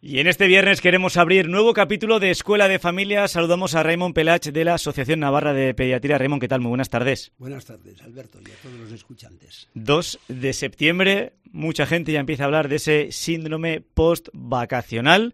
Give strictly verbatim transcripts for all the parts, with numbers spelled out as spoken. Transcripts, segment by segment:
Y en este viernes queremos abrir nuevo capítulo de Escuela de Familia. Saludamos a Raymond Pelach de la Asociación Navarra de Pediatría. Raymond, ¿qué tal? Muy buenas tardes. Buenas tardes, Alberto, y a todos los escuchantes. dos de septiembre, mucha gente ya empieza a hablar de ese síndrome post-vacacional,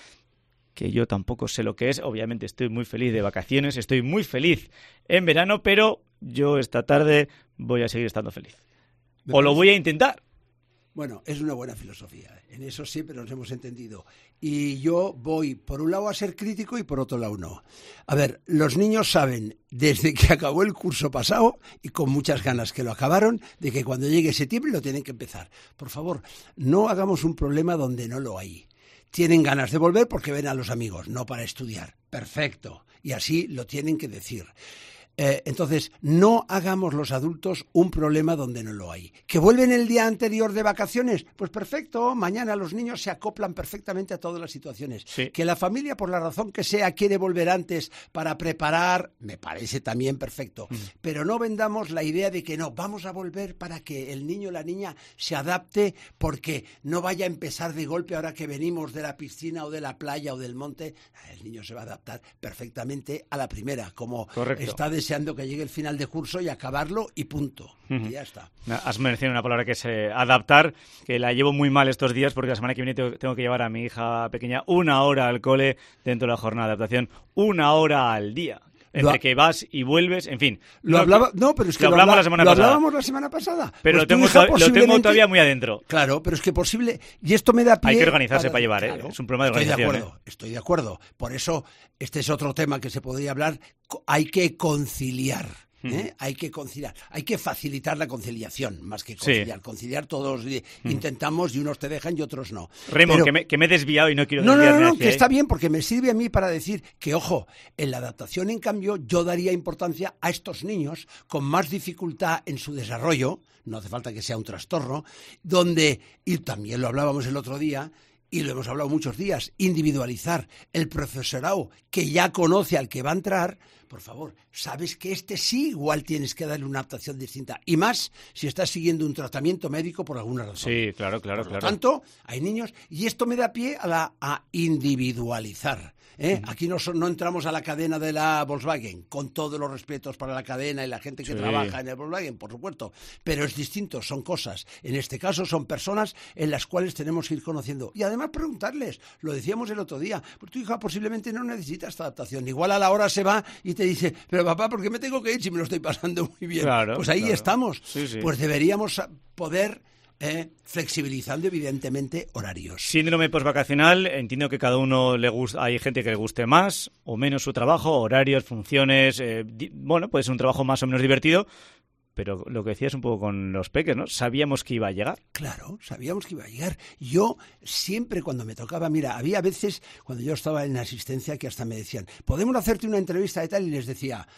que yo tampoco sé lo que es. Obviamente estoy muy feliz de vacaciones, estoy muy feliz en verano, pero yo esta tarde voy a seguir estando feliz. O lo voy a intentar. Bueno, es una buena filosofía, en eso siempre nos hemos entendido. Y yo voy, por un lado, a ser crítico y por otro lado no. A ver, los niños saben, desde que acabó el curso pasado, y con muchas ganas que lo acabaron, de que cuando llegue septiembre lo tienen que empezar. Por favor, no hagamos un problema donde no lo hay. Tienen ganas de volver porque ven a los amigos, no para estudiar. Perfecto. Y así lo tienen que decir. Eh, entonces, no hagamos los adultos un problema donde no lo hay. ¿Que vuelven el día anterior de vacaciones? Pues perfecto, mañana los niños se acoplan perfectamente a todas las situaciones. Sí. Que la familia, por la razón que sea, quiere volver antes para preparar, me parece también perfecto. Mm. Pero no vendamos la idea de que no, vamos a volver para que el niño o la niña se adapte, porque no vaya a empezar de golpe ahora que venimos de la piscina o de la playa o del monte. El niño se va a adaptar perfectamente a la primera, como Correcto. Está de deseando que llegue el final de curso y acabarlo y punto. Uh-huh. Y ya está. Has mencionado una palabra que es eh, adaptar, que la llevo muy mal estos días porque la semana que viene tengo, tengo que llevar a mi hija pequeña una hora al cole dentro de la jornada de adaptación, una hora al día. Entre ha... que vas y vuelves, en fin. Lo no, hablaba, no, pero es que lo, lo, hablamos habla, la semana lo pasada. hablábamos la semana pasada. Pero pues lo, tengo, to- posiblemente... lo tengo todavía muy adentro. Claro, pero es que posible, y esto me da pie... Hay que organizarse para, para llevar, claro, ¿eh? Es un problema de organización. Estoy de acuerdo, ¿eh? estoy de acuerdo. Por eso, este es otro tema que se podría hablar. Hay que conciliar. ¿Eh? Hay que conciliar, hay que facilitar la conciliación, más que conciliar. Sí. Conciliar todos eh, mm. intentamos y unos te dejan y otros no. Raymond, que, me, que me he desviado y no quiero no, desviarme No, no, no, hacia que ahí. Está bien, porque me sirve a mí para decir que, ojo, en la adaptación, en cambio, yo daría importancia a estos niños con más dificultad en su desarrollo, no hace falta que sea un trastorno, donde, y también lo hablábamos el otro día, y lo hemos hablado muchos días, individualizar el profesorado que ya conoce al que va a entrar. Por favor, sabes que este sí igual tienes que darle una adaptación distinta. Y más si estás siguiendo un tratamiento médico por alguna razón. Sí, claro, claro, por lo claro. tanto, hay niños, y esto me da pie a, la, a individualizar. ¿eh? Mm. Aquí no, son, no entramos a la cadena de la Volkswagen, con todos los respetos para la cadena y la gente que sí. trabaja en el Volkswagen, por supuesto. Pero es distinto, son cosas. En este caso son personas en las cuales tenemos que ir conociendo. Y además preguntarles, lo decíamos el otro día, pues tu hija posiblemente no necesita esta adaptación. Igual a la hora se va y te dice, pero papá, ¿por qué me tengo que ir si me lo estoy pasando muy bien? Claro, pues ahí claro. estamos. Sí, sí. Pues deberíamos poder, eh, flexibilizando evidentemente horarios. Síndrome postvacacional, entiendo que cada uno le gusta, hay gente que le guste más o menos su trabajo, horarios, funciones, eh, di- bueno, puede ser un trabajo más o menos divertido. Pero lo que decías un poco con los peques, ¿no? Sabíamos que iba a llegar. Claro, sabíamos que iba a llegar. Yo siempre cuando me tocaba, mira, había veces cuando yo estaba en asistencia que hasta me decían, ¿podemos hacerte una entrevista de tal? Y les decía,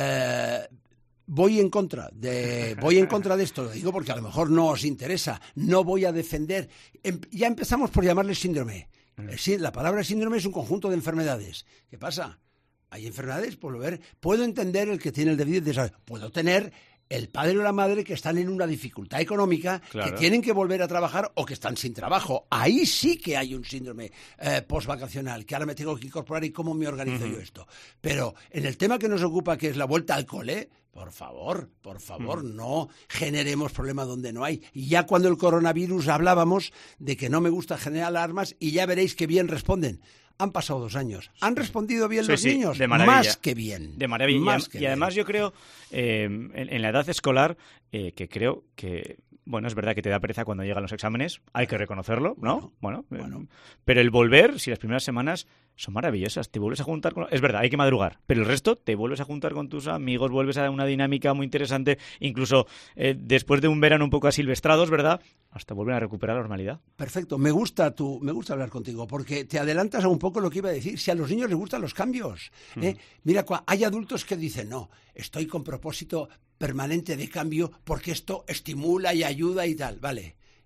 eh, voy en contra de voy en contra de esto. Lo digo porque a lo mejor no os interesa, no voy a defender. Em, ya empezamos por llamarle síndrome. Sí, la palabra síndrome es un conjunto de enfermedades. ¿Qué pasa? Hay enfermedades, por ver, puedo entender el que tiene el déficit de desarrollo, puedo tener el padre o la madre que están en una dificultad económica, claro. que tienen que volver a trabajar o que están sin trabajo. Ahí sí que hay un síndrome eh, postvacacional, que ahora me tengo que incorporar y cómo me organizo uh-huh. yo esto. Pero en el tema que nos ocupa, que es la vuelta al cole, por favor, por favor, uh-huh. no generemos problemas donde no hay. Y ya cuando el coronavirus hablábamos de que no me gusta generar alarmas y ya veréis que bien responden. Han pasado dos años. ¿Han respondido bien sí, los sí, niños? De maravilla. Más que bien. De maravilla. Más y, que y además bien. yo creo, eh, en, en la edad escolar, eh, que creo que, bueno, es verdad que te da pereza cuando llegan los exámenes, hay que reconocerlo, ¿no? Bueno, bueno, bueno. Eh, pero el volver, si las primeras semanas son maravillosas, te vuelves a juntar con... Es verdad, hay que madrugar, pero el resto te vuelves a juntar con tus amigos, vuelves a una dinámica muy interesante, incluso eh, después de un verano un poco asilvestrados, ¿verdad? Hasta vuelven a recuperar la normalidad. Perfecto, me gusta tu, me gusta hablar contigo, porque te adelantas a un poco lo que iba a decir. Si a los niños les gustan los cambios, ¿eh? Mm. Mira, hay adultos que dicen, no, estoy con propósito permanente de cambio porque esto estimula y ayuda y tal, vale.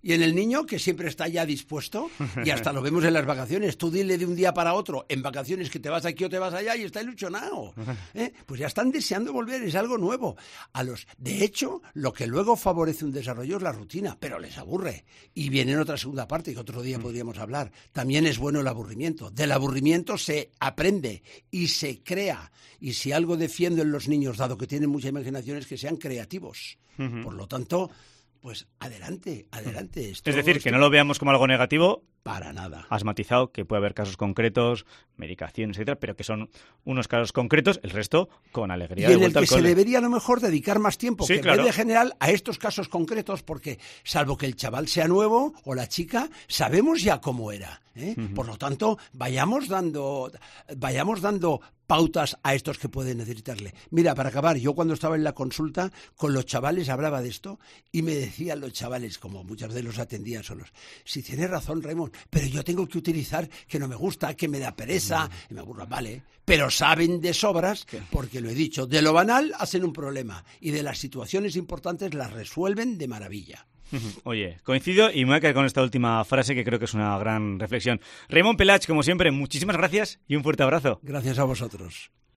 Y en el niño, que siempre está ya dispuesto, y hasta lo vemos en las vacaciones. Tú dile de un día para otro, en vacaciones, que te vas aquí o te vas allá, y está ilusionado. ¿Eh? Pues ya están deseando volver, es algo nuevo. A los, de hecho, lo que luego favorece un desarrollo es la rutina, pero les aburre. Y viene en otra segunda parte, que otro día podríamos hablar. También es bueno el aburrimiento. Del aburrimiento se aprende y se crea. Y si algo defiendo en los niños, dado que tienen mucha imaginación, es que sean creativos. Uh-huh. Por lo tanto... Pues adelante, adelante. Esto, es decir, esto... que no lo veamos como algo negativo. Para nada. Has matizado que puede haber casos concretos, medicaciones, etcétera, pero que son unos casos concretos, el resto con alegría. Y en el que se debería a lo mejor dedicar más tiempo, sí, que claro. en vez de general, a estos casos concretos, porque salvo que el chaval sea nuevo o la chica, sabemos ya cómo era. ¿eh? Uh-huh. Por lo tanto, vayamos dando, vayamos dando pautas a estos que pueden necesitarle. Mira, para acabar, yo cuando estaba en la consulta con los chavales hablaba de esto y me decían los chavales, como muchas veces los atendía solos, si tienes razón, Raymond, pero yo tengo que utilizar que no me gusta, que me da pereza, uh-huh. y me aburra, vale, pero saben de sobras, porque lo he dicho, de lo banal hacen un problema y de las situaciones importantes las resuelven de maravilla. Oye, coincido y me voy a quedar con esta última frase que creo que es una gran reflexión. Raymond Pelach, como siempre, muchísimas gracias y un fuerte abrazo. Gracias a vosotros.